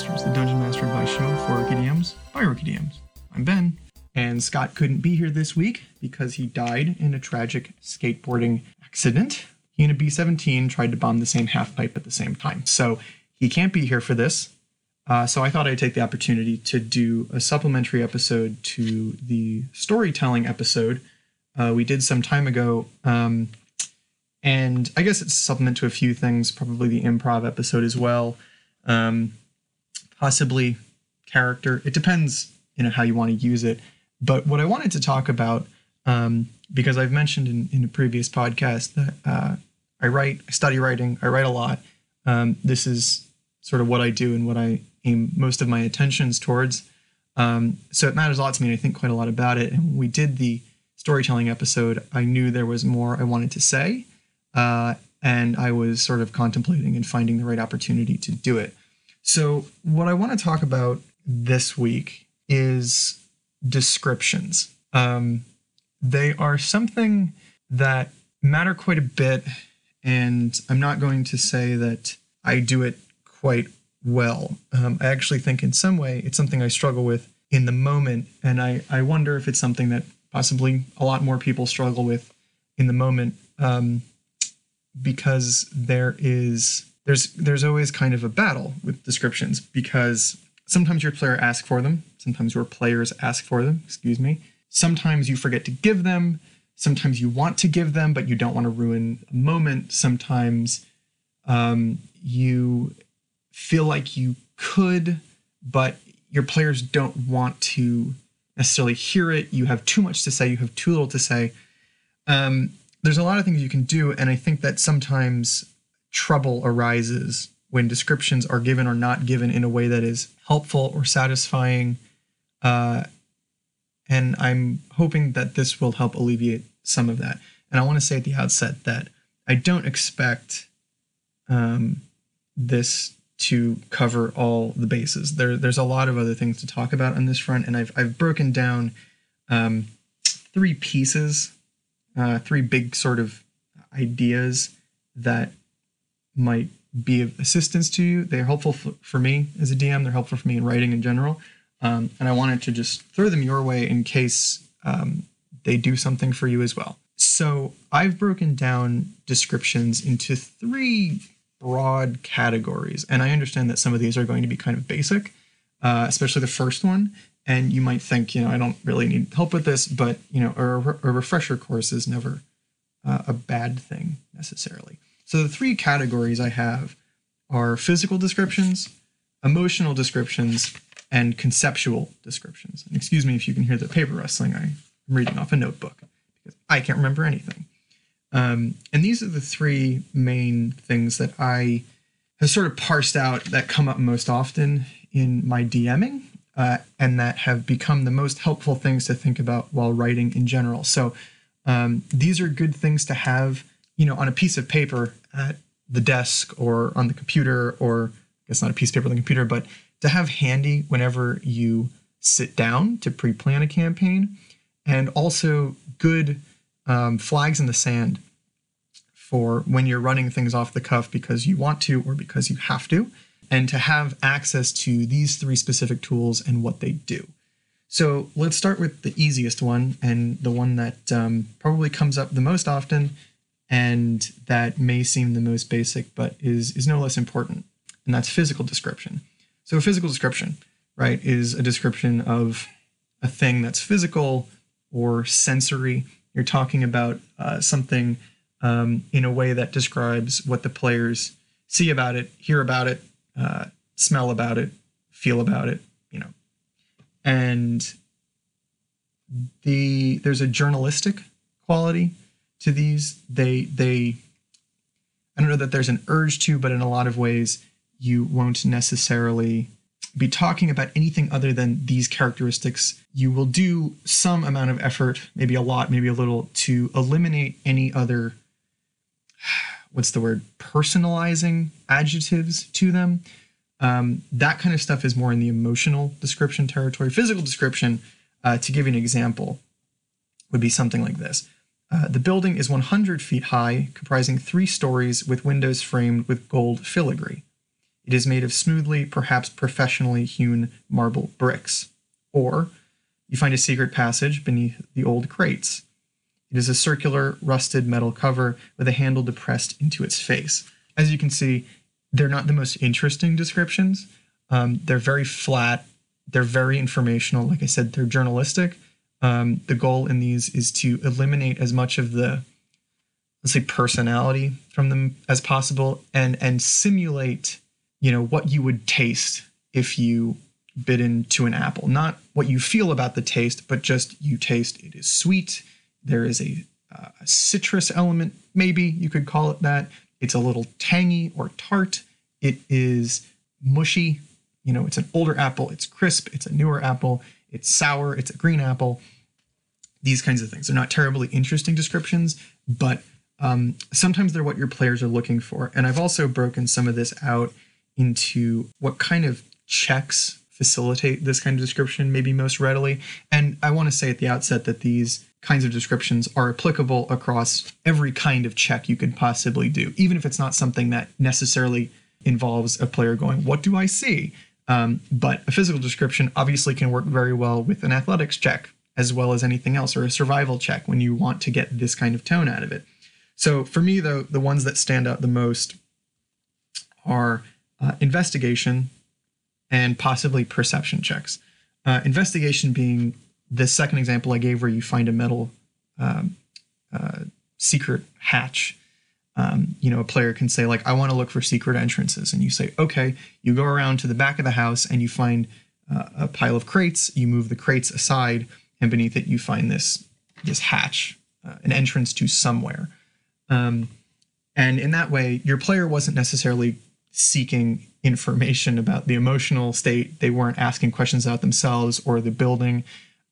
Masters, the Dungeon Master Advice Show for Rookie DMs by Rookie DMs. I'm Ben, and Scott couldn't be here this week because he died in a tragic skateboarding accident. He and a B-17 tried to bomb the same half-pipe at the same time, so he can't be here for this. So I thought I'd take the opportunity to do a supplementary episode to the storytelling episode we did some time ago. And I guess it's a supplement to a few things, probably the improv episode as well. Possibly character. It depends, how you want to use it. But what I wanted to talk about, because I've mentioned in a previous podcast that I study writing, I write a lot. This is sort of what I do and what I aim most of my attentions towards. So it matters a lot to me, and I think quite a lot about it. And when we did the storytelling episode, I knew there was more I wanted to say. And I was sort of contemplating and finding the right opportunity to do it. So what I want to talk about this week is descriptions. They are something that matter quite a bit, and I'm not going to say that I do it quite well. I actually think in some way it's something I struggle with in the moment, and I wonder if it's something that possibly a lot more people struggle with in the moment. Because there's always kind of a battle with descriptions, because sometimes your player asks for them, sometimes your players ask for them, sometimes you forget to give them, sometimes you want to give them but you don't want to ruin a moment, sometimes you feel like you could but your players don't want to necessarily hear it, you have too much to say, you have too little to say. There's a lot of things you can do, and I think that sometimes trouble arises when descriptions are given or not given in a way that is helpful or satisfying. And I'm hoping that this will help alleviate some of that. And I want to say at the outset that I don't expect this to cover all the bases. There's a lot of other things to talk about on this front, and I've broken down 3 pieces. 3 big sort of ideas that might be of assistance to you. They're helpful for me as a DM. They're helpful for me in writing in general. And I wanted to just throw them your way in case they do something for you as well. So I've broken down descriptions into 3 broad categories. And I understand that some of these are going to be kind of basic, especially the first one. And you might think, I don't really need help with this, but, a refresher course is never a bad thing necessarily. So the 3 categories I have are physical descriptions, emotional descriptions, and conceptual descriptions. And excuse me if you can hear the paper rustling. I'm reading off a notebook because I can't remember anything. And these are the 3 main things that I have sort of parsed out that come up most often in my DMing. And that have become the most helpful things to think about while writing in general. So these are good things to have, on a piece of paper at the desk or on the computer, or I guess not a piece of paper on the computer, but to have handy whenever you sit down to pre-plan a campaign, and also good flags in the sand for when you're running things off the cuff because you want to or because you have to. And to have access to these 3 specific tools and what they do. So let's start with the easiest one, and the one that probably comes up the most often, and that may seem the most basic, but is no less important, and that's physical description. So a physical description, right, is a description of a thing that's physical or sensory. You're talking about something in a way that describes what the players see about it, hear about it, smell about it, feel about it, and there's a journalistic quality to these. I don't know that there's an urge to, but in a lot of ways you won't necessarily be talking about anything other than these characteristics. You will do some amount of effort, maybe a lot, maybe a little, to eliminate any other, personalizing adjectives to them. That kind of stuff is more in the emotional description territory. Physical description, to give you an example, would be something like this. The building is 100 feet high, comprising 3 stories with windows framed with gold filigree. It is made of smoothly, perhaps professionally hewn marble bricks. Or you find a secret passage beneath the old crates. It is a circular, rusted metal cover with a handle depressed into its face. As you can see, they're not the most interesting descriptions. They're very flat. They're very informational. Like I said, they're journalistic. The goal in these is to eliminate as much of the, let's say, personality from them as possible, and simulate, what you would taste if you bit into an apple. Not what you feel about the taste, but just you taste it is sweet. There is a citrus element, maybe you could call it that. It's a little tangy or tart. It is mushy. It's an older apple. It's crisp. It's a newer apple. It's sour. It's a green apple. These kinds of things. They're not terribly interesting descriptions, but sometimes they're what your players are looking for. And I've also broken some of this out into what kind of checks facilitate this kind of description maybe most readily. And I want to say at the outset that these kinds of descriptions are applicable across every kind of check you could possibly do, even if it's not something that necessarily involves a player going, what do I see? But a physical description obviously can work very well with an athletics check, as well as anything else, or a survival check when you want to get this kind of tone out of it. So for me, though, the ones that stand out the most are investigation and possibly perception checks. Investigation being the second example I gave, where you find a metal secret hatch. A player can say, like, I want to look for secret entrances. And you say, okay, you go around to the back of the house and you find a pile of crates. You move the crates aside, and beneath it you find this hatch, an entrance to somewhere. And in that way, your player wasn't necessarily seeking information about the emotional state. They weren't asking questions about themselves or the building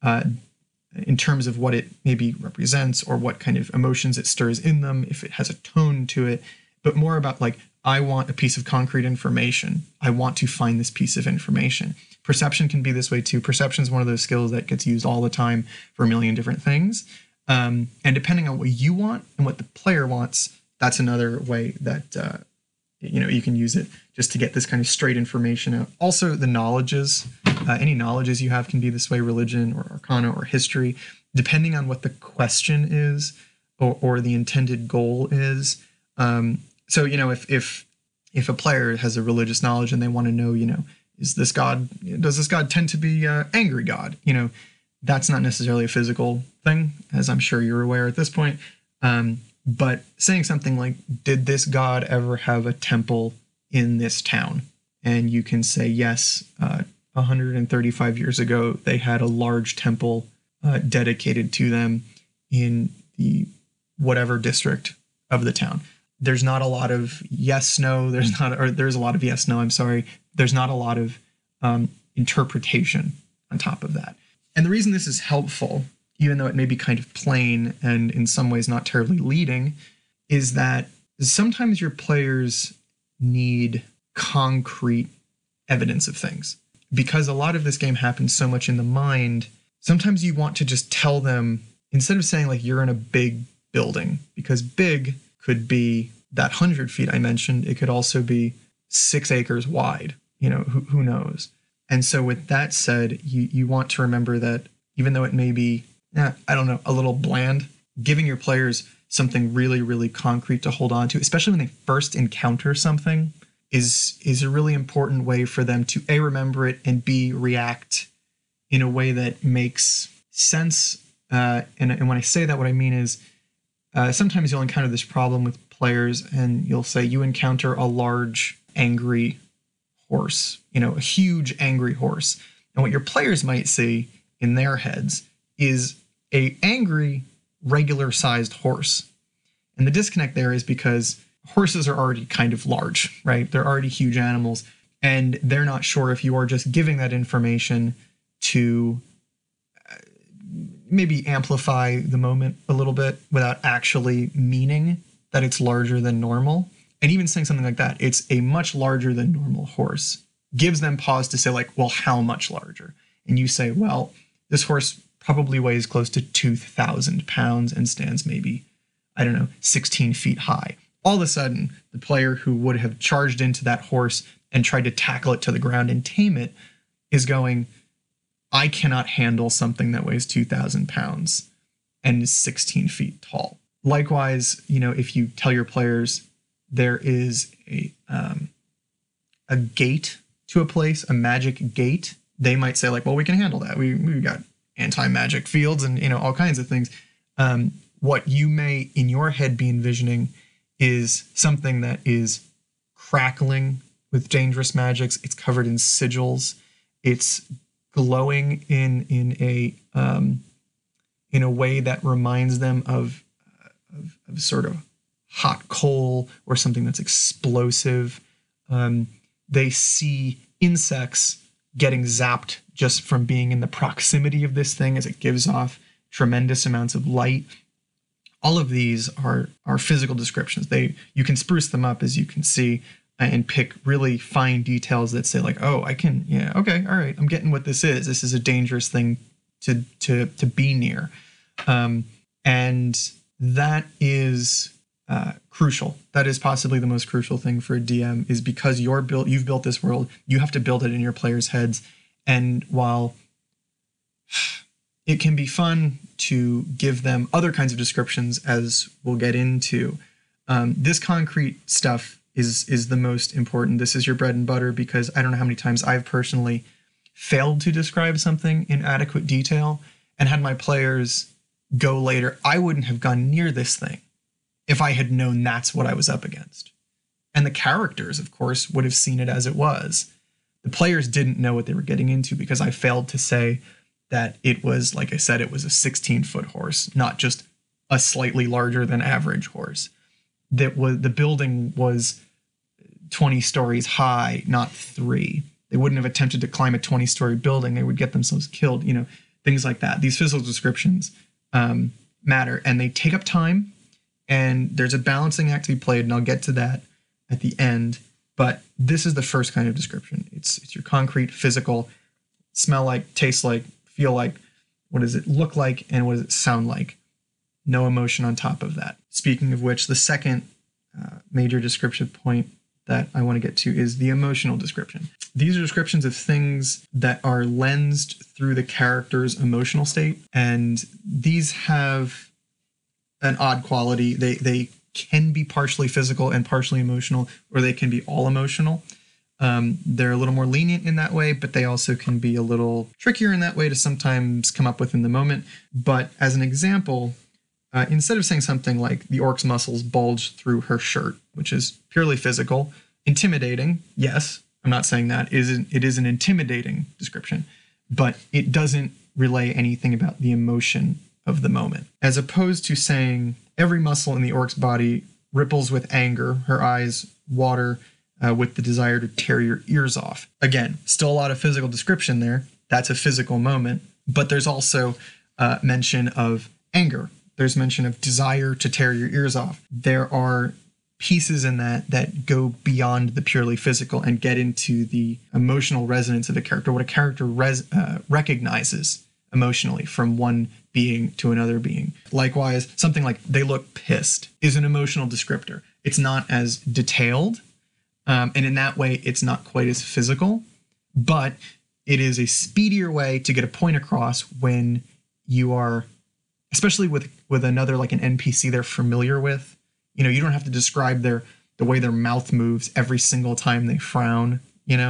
in terms of what it maybe represents or what kind of emotions it stirs in them, if it has a tone to it, but more about, like, I want a piece of concrete information. I want to find this piece of information. Perception can be this way too. Perception is one of those skills that gets used all the time for a million different things. And depending on what you want and what the player wants, that's another way that you can use it just to get this kind of straight information out. Also, the knowledges, any knowledges you have can be this way: religion or arcana or history, depending on what the question is or the intended goal is. So if a player has a religious knowledge and they want to know, does this God tend to be angry God? That's not necessarily a physical thing, as I'm sure you're aware at this point. But saying something like, did this god ever have a temple in this town? And you can say, yes, 135 years ago, they had a large temple dedicated to them in the whatever district of the town. There's not a lot of yes, no. There's a lot of yes, no. I'm sorry. There's not a lot of interpretation on top of that. And the reason this is helpful, even though it may be kind of plain and in some ways not terribly leading, is that sometimes your players need concrete evidence of things. Because a lot of this game happens so much in the mind, sometimes you want to just tell them, instead of saying, like, you're in a big building, because big could be that 100 feet I mentioned. It could also be 6 acres wide. Who knows? And so with that said, you want to remember that even though it may be, a little bland, giving your players something really, really concrete to hold on to, especially when they first encounter something, is a really important way for them to A, remember it, and B, react in a way that makes sense. And when I say that, what I mean is sometimes you'll encounter this problem with players and you'll say you encounter a large, angry horse, a huge, angry horse. And what your players might see in their heads is a angry, regular-sized horse. And the disconnect there is because horses are already kind of large, right? They're already huge animals, and they're not sure if you are just giving that information to maybe amplify the moment a little bit without actually meaning that it's larger than normal. And even saying something like that, it's a much larger than normal horse, gives them pause to say, like, well, how much larger? And you say, well, this horse probably weighs close to 2,000 pounds and stands maybe, 16 feet high. All of a sudden, the player who would have charged into that horse and tried to tackle it to the ground and tame it is going, I cannot handle something that weighs 2,000 pounds and is 16 feet tall. Likewise, if you tell your players there is a gate to a place, a magic gate, they might say like, well, we can handle that. We got anti-magic fields and, all kinds of things. What you may in your head be envisioning is something that is crackling with dangerous magics. It's covered in sigils. It's glowing in a way that reminds them of sort of hot coal or something that's explosive. They see insects getting zapped just from being in the proximity of this thing as it gives off tremendous amounts of light. All of these are physical descriptions. You can spruce them up, as you can see, and pick really fine details that say like, oh, okay, all right, I'm getting what this is. This is a dangerous thing to be near. And that is crucial. That is possibly the most crucial thing for a DM, is because you've built this world, you have to build it in your players' heads. And while it can be fun to give them other kinds of descriptions, as we'll get into, this concrete stuff is the most important. This is your bread and butter, because I don't know how many times I've personally failed to describe something in adequate detail and had my players go later, I wouldn't have gone near this thing if I had known that's what I was up against. And the characters, of course, would have seen it as it was. The players didn't know what they were getting into because I failed to say that it was, like I said, it was a 16-foot horse, not just a slightly larger than average horse. The building was 20 stories high, not 3. They wouldn't have attempted to climb a 20-story building. They would get themselves killed, things like that. These physical descriptions matter, and they take up time, and there's a balancing act to be played, and I'll get to that at the end. But this is the first kind of description. It's your concrete, physical, smell like, taste like, feel like, what does it look like, and what does it sound like? No emotion on top of that. Speaking of which, the second major descriptive point that I want to get to is the emotional description. These are descriptions of things that are lensed through the character's emotional state, and these have an odd quality. They can be partially physical and partially emotional, or they can be all emotional. They're a little more lenient in that way, but they also can be a little trickier in that way to sometimes come up with in the moment. But as an example, instead of saying something like the orc's muscles bulge through her shirt, which is purely physical, intimidating, yes, I'm not saying that. It is an intimidating description, but it doesn't relay anything about the emotion of the moment. As opposed to saying every muscle in the orc's body ripples with anger, her eyes water with the desire to tear your ears off. Again, still a lot of physical description there. That's a physical moment, but there's also mention of anger. There's mention of desire to tear your ears off. There are pieces in that go beyond the purely physical and get into the emotional resonance of a character, what a character recognizes emotionally from one being to another being. Likewise, something like they look pissed is an emotional descriptor. It's not as detailed, and in that way, it's not quite as physical, but it is a speedier way to get a point across when you are, especially with another, like an NPC they're familiar with. You don't have to describe the way their mouth moves every single time they frown,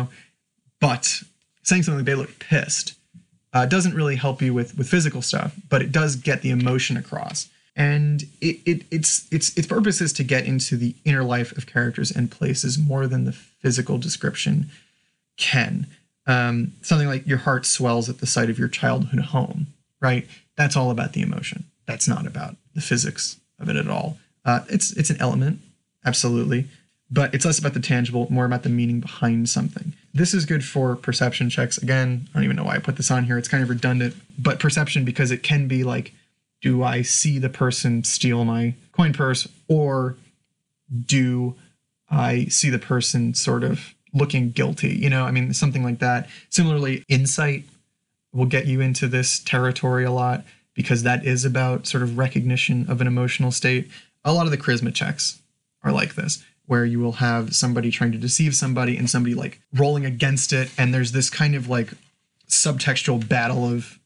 but saying something like they look pissed doesn't really help you with physical stuff, but it does get the emotion across. And its purpose is to get into the inner life of characters and places more than the physical description can. Something like your heart swells at the sight of your childhood home, right? That's all about the emotion. That's not about the physics of it at all. It's an element, absolutely, but it's less about the tangible, more about the meaning behind something. This is good for perception checks. Again, I don't even know why I put this on here. It's kind of redundant, but perception, because it can be like, do I see the person steal my coin purse, or do I see the person sort of looking guilty? Something like that. Similarly, insight will get you into this territory a lot, because that is about sort of recognition of an emotional state. A lot of the charisma checks are like this, where you will have somebody trying to deceive somebody and somebody like rolling against it. And there's this kind of like subtextual battle of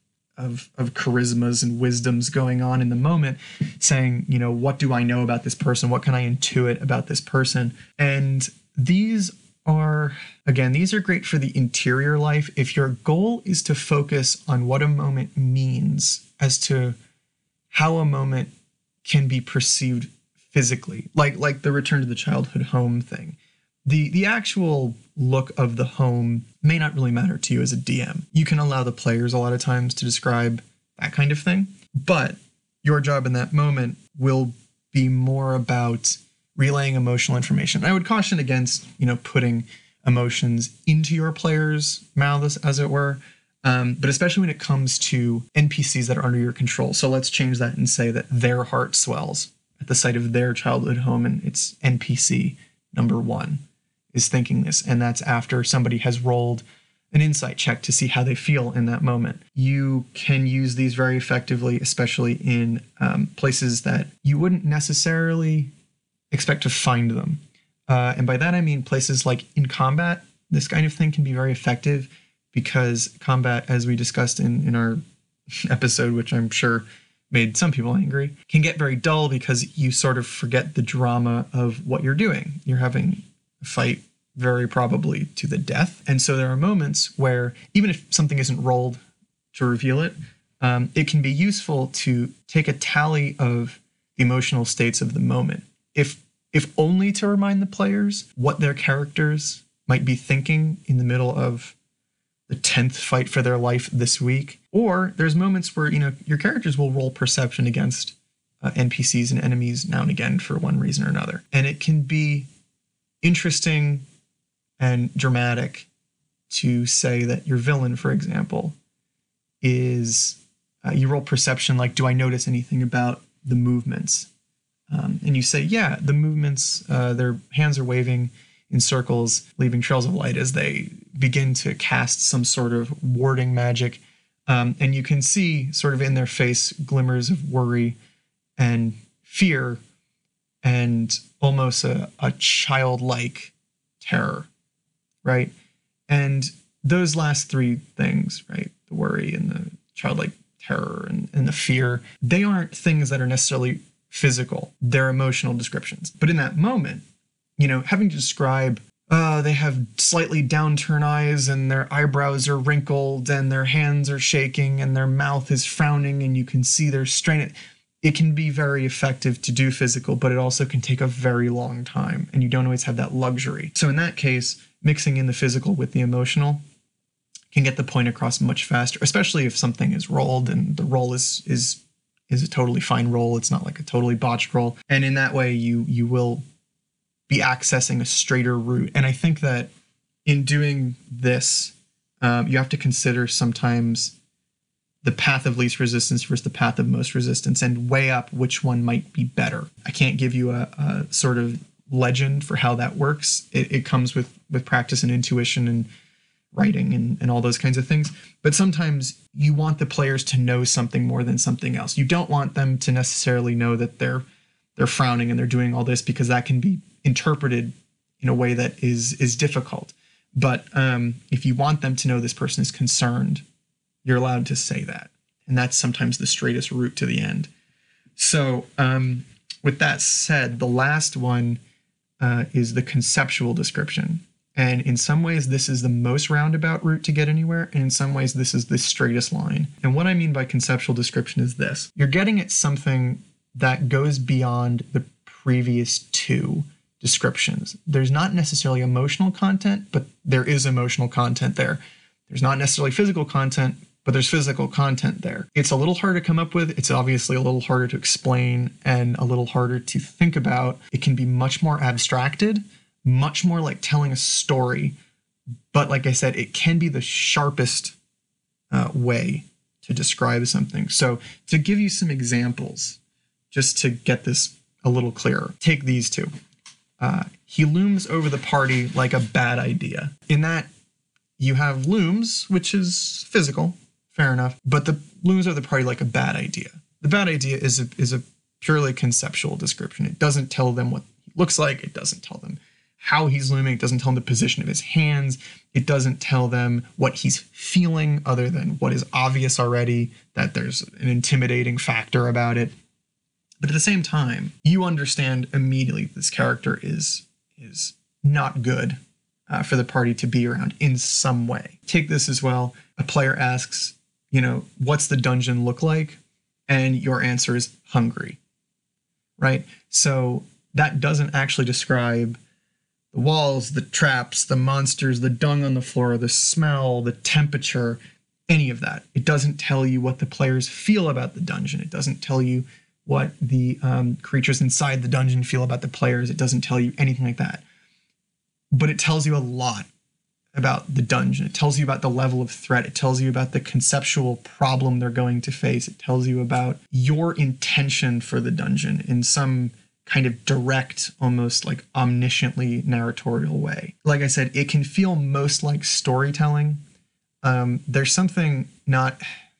charismas and wisdoms going on in the moment, saying, you know, what do I know about this person? What can I intuit about this person? And these are great for the interior life. If your goal is to focus on what a moment means as to how a moment can be perceived physically, like the return to the childhood home thing. The actual look of the home may not really matter to you as a DM. You can allow the players a lot of times to describe that kind of thing, but your job in that moment will be more about relaying emotional information. I would caution against, you know, putting emotions into your players' mouths, as it were, but especially when it comes to NPCs that are under your control. So let's change that and say that their heart swells at the sight of their childhood home, and it's NPC number 1 is thinking this, and that's after somebody has rolled an insight check to see how they feel in that moment. You can use these very effectively, especially in places that you wouldn't necessarily expect to find them. And by that I mean places like in combat. This kind of thing can be very effective because combat, as we discussed in our episode, which I'm sure made some people angry, can get very dull because you sort of forget the drama of what you're doing. You're having a fight very probably to the death. And so there are moments where even if something isn't rolled to reveal it, it can be useful to take a tally of the emotional states of the moment. If only to remind the players what their characters might be thinking in the middle of the 10th fight for their life this week. Or there's moments where, you know, your characters will roll perception against NPCs and enemies now and again for one reason or another. And it can be interesting and dramatic to say that your villain, for example, is, you roll perception like, do I notice anything about the movements? And you say, yeah, the movements, their hands are waving in circles, leaving trails of light as they begin to cast some sort of warding magic. And you can see sort of in their face glimmers of worry and fear and almost a childlike terror, right? And those last 3 things, right, the worry and the childlike terror and the fear, they aren't things that are necessarily physical. They're emotional descriptions. But in that moment, you know, having to describe, they have slightly downturned eyes and their eyebrows are wrinkled and their hands are shaking and their mouth is frowning and you can see they're strained. It can be very effective to do physical, but it also can take a very long time and you don't always have that luxury. So in that case, mixing in the physical with the emotional can get the point across much faster, especially if something is rolled and the roll is a totally fine roll. It's not like a totally botched roll. And in that way, you will be accessing a straighter route. And I think that in doing this, you have to consider sometimes the path of least resistance versus the path of most resistance and weigh up which one might be better. I can't give you a sort of legend for how that works. It comes with practice and intuition and writing and all those kinds of things. But sometimes you want the players to know something more than something else. You don't want them to necessarily know that they're frowning and they're doing all this, because that can be interpreted in a way that is difficult. But if you want them to know this person is concerned, you're allowed to say that. And that's sometimes the straightest route to the end. So with that said, the last one is the conceptual description. And in some ways, this is the most roundabout route to get anywhere. And in some ways, this is the straightest line. And what I mean by conceptual description is this. You're getting at something that goes beyond the previous 2 descriptions. There's not necessarily emotional content, but there is emotional content there. There's not necessarily physical content, but there's physical content there. It's a little harder to come up with. It's obviously a little harder to explain and a little harder to think about. It can be much more abstracted, much more like telling a story. But like I said, it can be the sharpest way to describe something. So to give you some examples, just to get this a little clearer, take these 2. He looms over the party like a bad idea. In that, you have looms, which is physical, fair enough, but the looms over the party like a bad idea. The bad idea is a purely conceptual description. It doesn't tell them what he looks like. It doesn't tell them how he's looming. It doesn't tell them the position of his hands. It doesn't tell them what he's feeling other than what is obvious already, that there's an intimidating factor about it. But at the same time, you understand immediately this character is not good for the party to be around in some way. Take this as well. A player asks, what's the dungeon look like? And your answer is hungry, right? So that doesn't actually describe the walls, the traps, the monsters, the dung on the floor, the smell, the temperature, any of that. It doesn't tell you what the players feel about the dungeon. It doesn't tell you what the creatures inside the dungeon feel about the players. It doesn't tell you anything like that. But it tells you a lot about the dungeon. It tells you about the level of threat. It tells you about the conceptual problem they're going to face. It tells you about your intention for the dungeon in some kind of direct, almost like omnisciently narratorial way. Like I said, it can feel most like storytelling. There's something a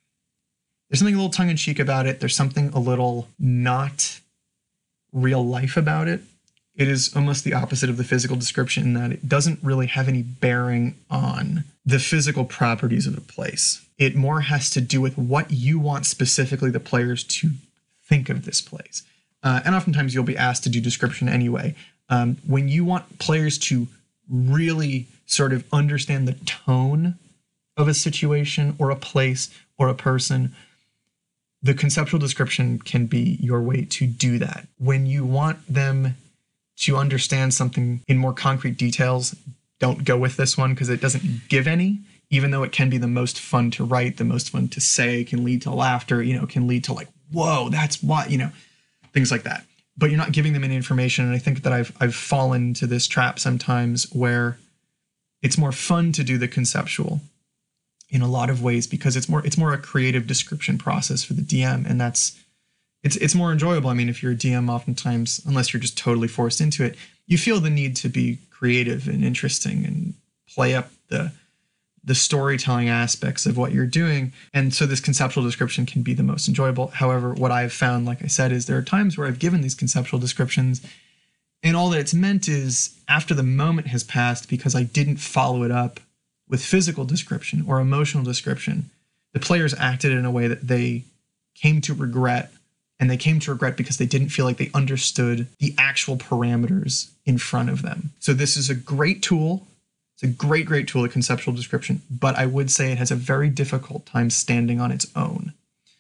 little tongue-in-cheek about it. There's something a little not real life about it. It is almost the opposite of the physical description in that it doesn't really have any bearing on the physical properties of a place. It more has to do with what you want specifically the players to think of this place. And oftentimes you'll be asked to do description anyway. When you want players to really sort of understand the tone of a situation or a place or a person, the conceptual description can be your way to do that. When you want them to understand something in more concrete details, don't go with this one because it doesn't give any, even though it can be the most fun to write, the most fun to say, can lead to laughter, can lead to like, whoa, that's what, things like that. But you're not giving them any information. And I think that I've fallen into this trap sometimes where it's more fun to do the conceptual in a lot of ways because it's more a creative description process for the DM, and it's more enjoyable. I mean, if you're a DM, oftentimes, unless you're just totally forced into it, you feel the need to be creative and interesting and play up the storytelling aspects of what you're doing. And so this conceptual description can be the most enjoyable. However, what I've found, like I said, is there are times where I've given these conceptual descriptions and all that it's meant is after the moment has passed, because I didn't follow it up with physical description or emotional description, the players acted in a way that they came to regret. And they came to regret because they didn't feel like they understood the actual parameters in front of them. So this is a great tool. It's a great, great tool, a conceptual description, but I would say it has a very difficult time standing on its own.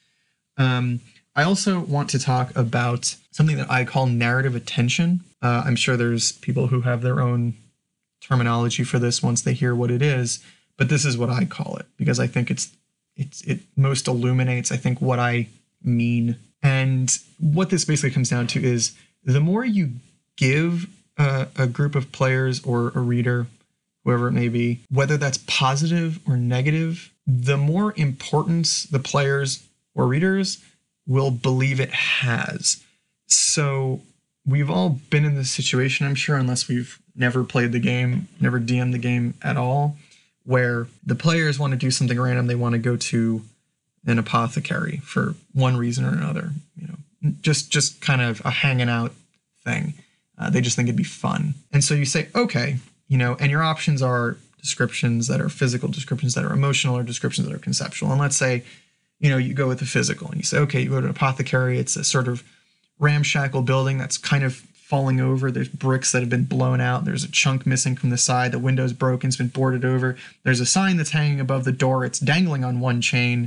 I also want to talk about something that I call narrative attention. I'm sure there's people who have their own terminology for this once they hear what it is, but this is what I call it because I think it most illuminates, I think, what I mean. And what this basically comes down to is the more you give a group of players or a reader, whoever it may be, whether that's positive or negative, the more importance the players or readers will believe it has. So we've all been in this situation, I'm sure, unless we've never played the game, never DM'd the game at all, where the players want to do something random. They want to go to an apothecary for one reason or another, just kind of a hanging out thing. They just think it'd be fun. And so you say, okay, and your options are descriptions that are physical, descriptions that are emotional, or descriptions that are conceptual. And let's say, you go with the physical and you say, okay, you go to an apothecary. It's a sort of ramshackle building that's kind of falling over. There's bricks that have been blown out. There's a chunk missing from the side. The window's broken. It's been boarded over. There's a sign that's hanging above the door. It's dangling on one chain.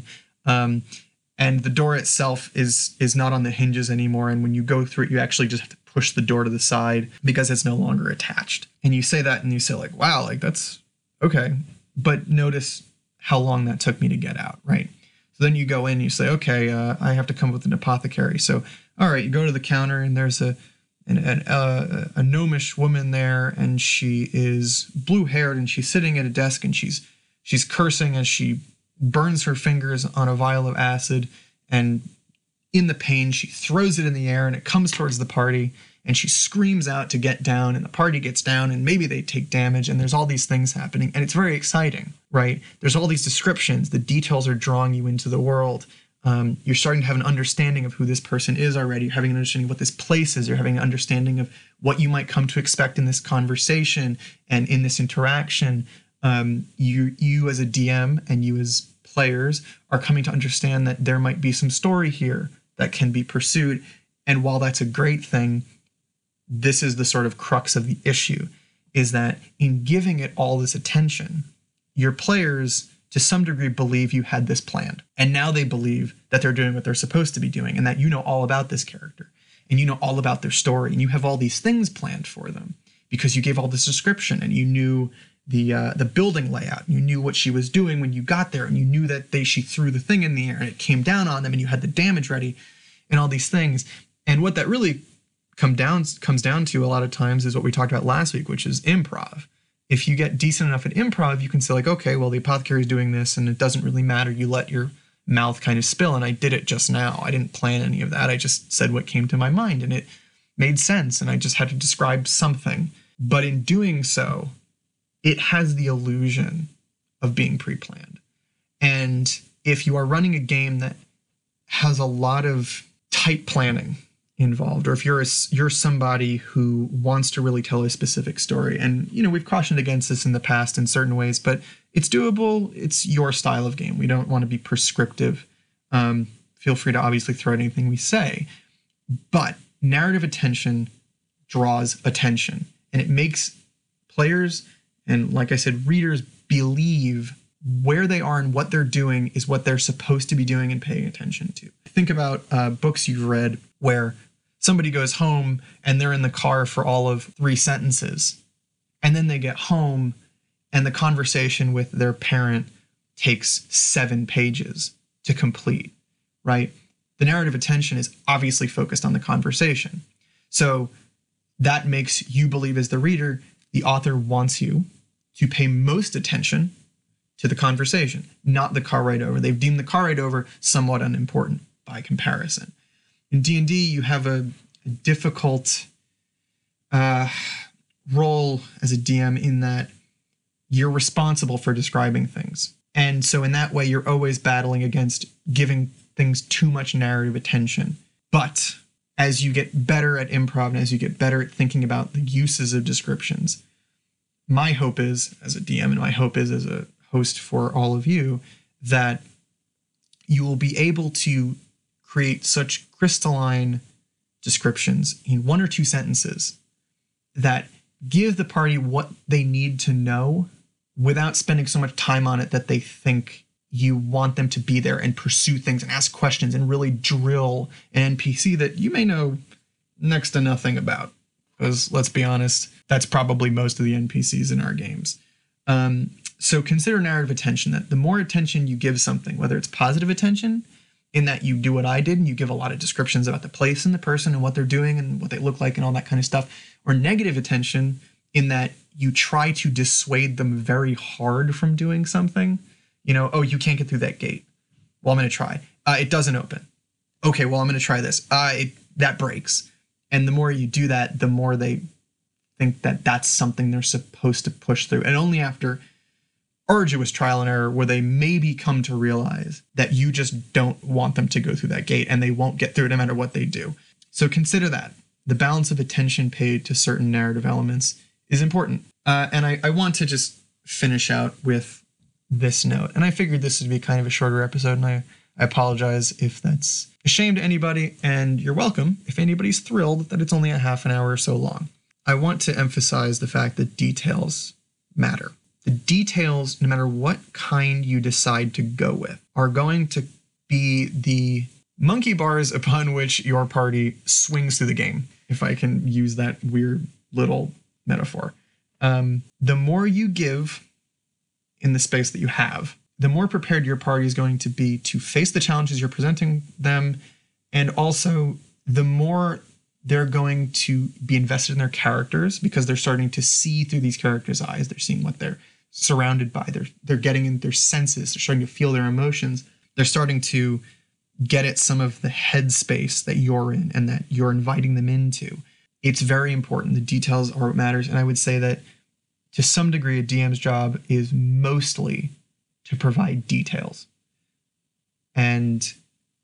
And the door itself is not on the hinges anymore. And when you go through it, you actually just have to push the door to the side because it's no longer attached. And you say that and you say like, wow, like that's okay. But notice how long that took me to get out, right? So then you go in and you say, okay, I have to come with an apothecary. So, all right, you go to the counter and there's a gnomish woman there, and she is blue-haired, and she's sitting at a desk, and she's cursing as she burns her fingers on a vial of acid, and in the pain, she throws it in the air, and it comes towards the party, and she screams out to get down, and the party gets down, and maybe they take damage, and there's all these things happening, and it's very exciting, right? There's all these descriptions. The details are drawing you into the world. You're starting to have an understanding of who this person is already. You're having an understanding of what this place is. You're having an understanding of what you might come to expect in this conversation and in this interaction. You as a DM and you as players are coming to understand that there might be some story here that can be pursued. And while that's a great thing, this is the sort of crux of the issue, is that in giving it all this attention, your players to some degree believe you had this planned. And now they believe that they're doing what they're supposed to be doing and that you know all about this character and you know all about their story and you have all these things planned for them because you gave all this description and you knew the building layout. You knew what she was doing when you got there and you knew that she threw the thing in the air and it came down on them and you had the damage ready and all these things. And what that really comes down to a lot of times is what we talked about last week, which is improv. If you get decent enough at improv, you can say like, okay, well, the apothecary is doing this and it doesn't really matter. You let your mouth kind of spill. And I did it just now. I didn't plan any of that. I just said what came to my mind and it made sense. And I just had to describe something. But in doing so, it has the illusion of being pre-planned. And if you are running a game that has a lot of tight planning involved, or if you're somebody who wants to really tell a specific story, and we've cautioned against this in the past in certain ways, but it's doable. It's your style of game. We don't want to be prescriptive. Feel free to obviously throw out anything we say, but narrative attention draws attention, and it makes players and, like I said, readers believe where they are and what they're doing is what they're supposed to be doing and paying attention to. Think about books you've read where somebody goes home and they're in the car for all of 3 sentences. And then they get home and the conversation with their parent takes 7 pages to complete, right? The narrative attention is obviously focused on the conversation. So that makes you believe as the reader, the author wants you to pay most attention to the conversation, not the car ride over. They've deemed the car ride over somewhat unimportant by comparison. In D&D, you have a difficult role as a DM in that you're responsible for describing things. And so in that way, you're always battling against giving things too much narrative attention. But as you get better at improv and as you get better at thinking about the uses of descriptions, my hope is, as a DM, and my hope is as a host for all of you, that you will be able to create such crystalline descriptions in 1 or 2 sentences that give the party what they need to know without spending so much time on it that they think you want them to be there and pursue things and ask questions and really drill an NPC that you may know next to nothing about. Because let's be honest, that's probably most of the NPCs in our games. So consider narrative attention, that the more attention you give something, whether it's positive attention, in that you do what I did and you give a lot of descriptions about the place and the person and what they're doing and what they look like and all that kind of stuff, or negative attention in that you try to dissuade them very hard from doing something. Oh, you can't get through that gate. Well, I'm going to try. It doesn't open. Okay, well, I'm going to try this. That breaks. And the more you do that, the more they think that that's something they're supposed to push through. And only after arduous trial and error where they maybe come to realize that you just don't want them to go through that gate and they won't get through it no matter what they do. So consider that. The balance of attention paid to certain narrative elements is important. And I want to just finish out with this note. And I figured this would be kind of a shorter episode, and I apologize if that's a shame to anybody, and you're welcome if anybody's thrilled that it's only a half an hour or so long. I want to emphasize the fact that details matter. The details, no matter what kind you decide to go with, are going to be the monkey bars upon which your party swings through the game, if I can use that weird little metaphor. The more you give in the space that you have, the more prepared your party is going to be to face the challenges you're presenting them, and also the more they're going to be invested in their characters because they're starting to see through these characters' eyes. They're seeing what they're surrounded by. They're getting in their senses. They're starting to feel their emotions. They're starting to get at some of the headspace that you're in and that you're inviting them into. It's very important. The details are what matters. And I would say that to some degree, a DM's job is mostly to provide details. And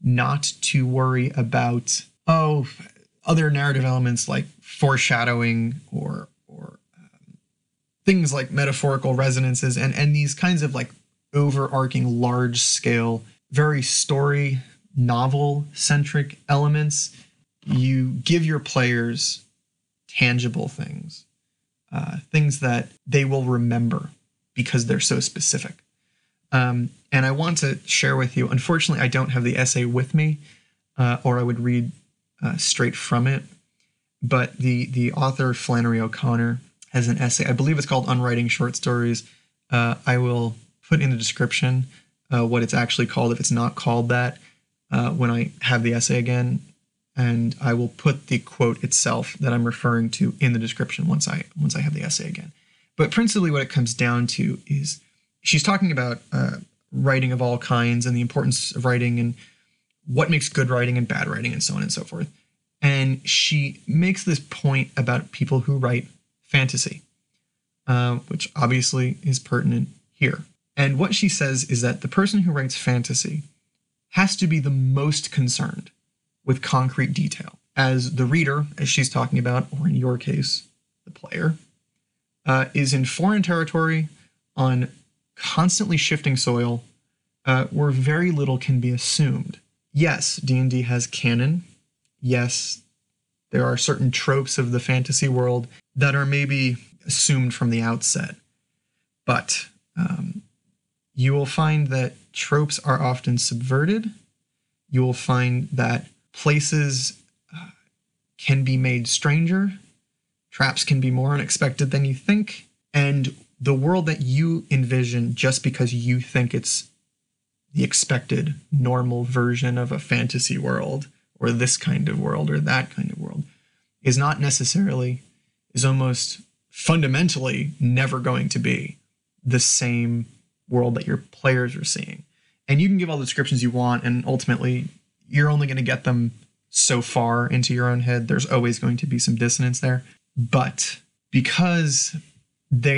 not to worry about, other narrative elements like foreshadowing or things like metaphorical resonances and these kinds of like overarching large scale, very story novel centric elements. You give your players tangible things, things that they will remember because they're so specific. And I want to share with you, unfortunately, I don't have the essay with me, or I would read straight from it. But the author, Flannery O'Connor, has an essay. I believe it's called Unwriting Short Stories. I will put in the description what it's actually called, if it's not called that, when I have the essay again. And I will put the quote itself that I'm referring to in the description once I have the essay again. But principally what it comes down to is she's talking about writing of all kinds and the importance of writing and what makes good writing and bad writing and so on and so forth. And she makes this point about people who write fantasy, which obviously is pertinent here. And what she says is that the person who writes fantasy has to be the most concerned with concrete detail, as the reader, as she's talking about, or in your case, the player, is in foreign territory on constantly shifting soil, where very little can be assumed. Yes, D&D has canon. Yes, there are certain tropes of the fantasy world that are maybe assumed from the outset. But you will find that tropes are often subverted. You will find that places can be made stranger. Traps can be more unexpected than you think. And the world that you envision just because you think it's the expected normal version of a fantasy world or this kind of world or that kind of world is not necessarily, is almost fundamentally never going to be the same world that your players are seeing. And you can give all the descriptions you want, and ultimately you're only going to get them so far into your own head. There's always going to be some dissonance there. But because they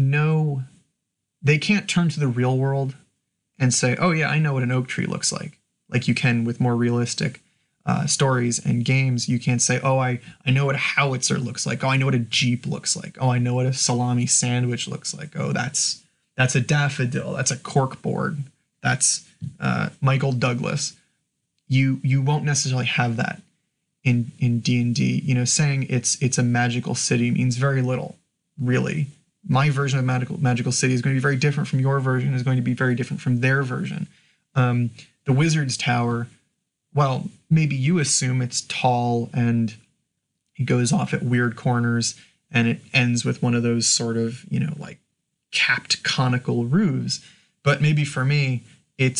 can't turn to the real world and say, oh yeah, I know what an oak tree looks like you can with more realistic stories and games. You can't say, oh, I know what a howitzer looks like. Oh, I know what a Jeep looks like. Oh, I know what a salami sandwich looks like. Oh, that's a daffodil. That's a corkboard. That's Michael Douglas. You won't necessarily have that in D&D. You know, saying it's a magical city means very little, really. My version of magical city is going to be very different from your version, is going to be very different from their version. The Wizard's Tower, well, maybe you assume it's tall and it goes off at weird corners and it ends with one of those sort of, like capped conical roofs. But maybe for me, it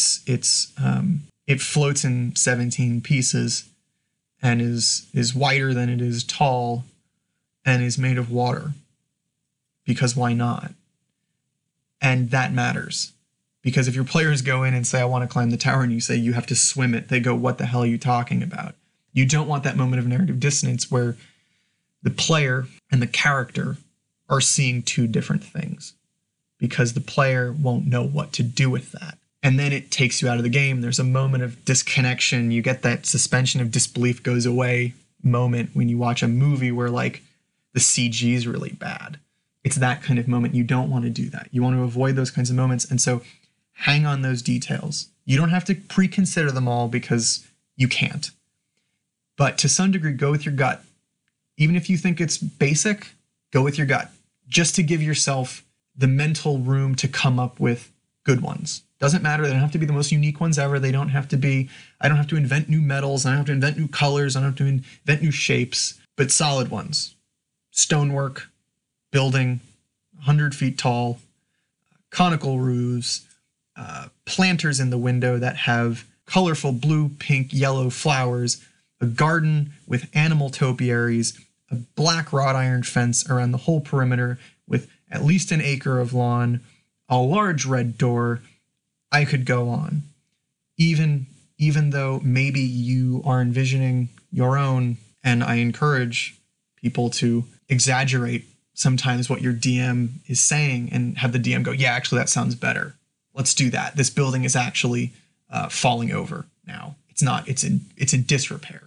floats in 17 pieces and is wider than it is tall and is made of water. Because why not? And that matters. Because if your players go in and say, I want to climb the tower, and you say you have to swim it, they go, what the hell are you talking about? You don't want that moment of narrative dissonance where the player and the character are seeing two different things, because the player won't know what to do with that. And then it takes you out of the game. There's a moment of disconnection. You get that suspension of disbelief goes away moment when you watch a movie where like the CG is really bad. It's that kind of moment. You don't want to do that. You want to avoid those kinds of moments. And so hang on those details. You don't have to pre-consider them all because you can't. But to some degree, go with your gut. Even if you think it's basic, go with your gut. Just to give yourself the mental room to come up with good ones. Doesn't matter. They don't have to be the most unique ones ever. They don't have to be, I don't have to invent new metals. I don't have to invent new colors. I don't have to invent new shapes, but solid ones. Stonework, building, 100 feet tall, conical roofs, planters in the window that have colorful blue, pink, yellow flowers, a garden with animal topiaries, a black wrought iron fence around the whole perimeter with at least an acre of lawn, a large red door. I could go on. Even though maybe you are envisioning your own, and I encourage people to exaggerate sometimes what your DM is saying and have the DM go, yeah, actually that sounds better. Let's do that. This building is actually falling over now. It's not. It's in disrepair.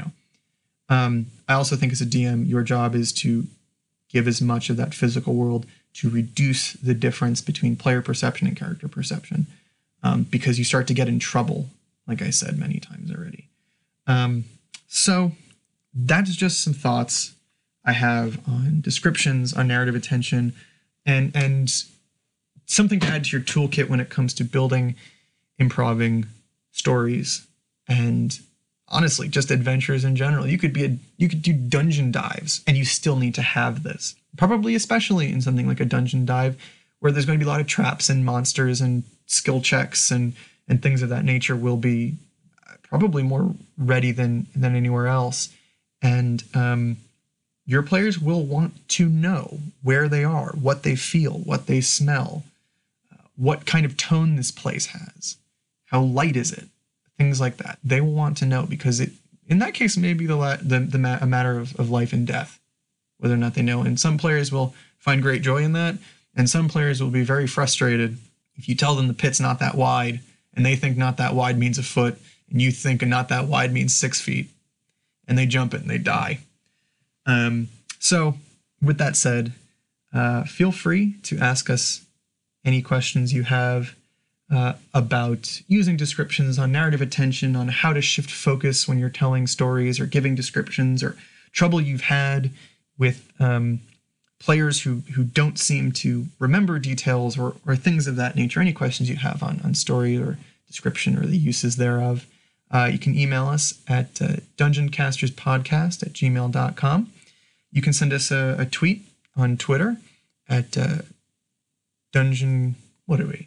I also think as a DM, your job is to give as much of that physical world to reduce the difference between player perception and character perception, because you start to get in trouble, like I said many times already. So that's just some thoughts I have on descriptions, on narrative attention, and something to add to your toolkit when it comes to building, improving stories, and honestly, just adventures in general. You could do dungeon dives, and you still need to have this. Probably especially in something like a dungeon dive, where there's going to be a lot of traps and monsters and skill checks and things of that nature will be probably more ready than anywhere else. And your players will want to know where they are, what they feel, what they smell, what kind of tone this place has, how light is it, things like that. They will want to know, because in that case, it may be a matter of life and death, whether or not they know. And some players will find great joy in that, and some players will be very frustrated if you tell them the pit's not that wide, and they think not that wide means a foot, and you think not that wide means 6 feet, and they jump it and they die. So with that said, feel free to ask us any questions you have about using descriptions, on narrative attention, on how to shift focus when you're telling stories or giving descriptions, or trouble you've had with players who don't seem to remember details, or things of that nature. Any questions you have on story or description or the uses thereof, you can email us at dungeoncasterspodcast@gmail.com. You can send us a tweet on Twitter at dungeon. What are we?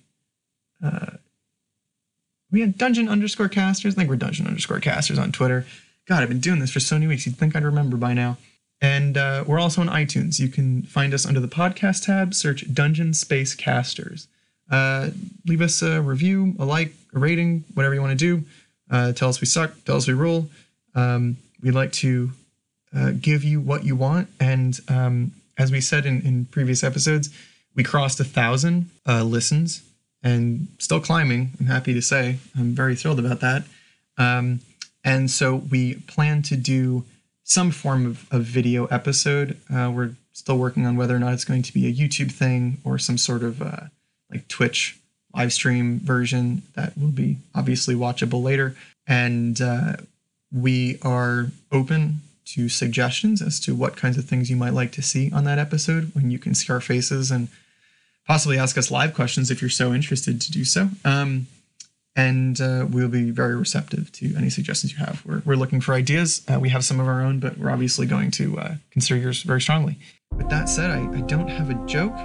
We had dungeon_casters. I think we're dungeon_casters on Twitter. God, I've been doing this for so many weeks. You'd think I'd remember by now. And we're also on iTunes. You can find us under the podcast tab. Search Dungeon Space Casters. Leave us a review, a like, a rating, whatever you want to do. Tell us we suck. Tell us we rule. We'd like to give you what you want. And as we said in previous episodes, we crossed 1,000 listens, and still climbing, I'm happy to say. I'm very thrilled about that. And so we plan to do some form of video episode. We're still working on whether or not it's going to be a YouTube thing or some sort of like Twitch live stream version that will be obviously watchable later. And we are open to suggestions as to what kinds of things you might like to see on that episode, when you can see our faces and possibly ask us live questions if you're so interested to do so. And we'll be very receptive to any suggestions you have. We're looking for ideas. We have some of our own, but we're obviously going to consider yours very strongly. With that said, I don't have a joke,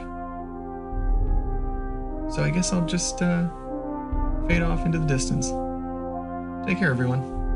so I guess I'll just fade off into the distance. Take care, everyone.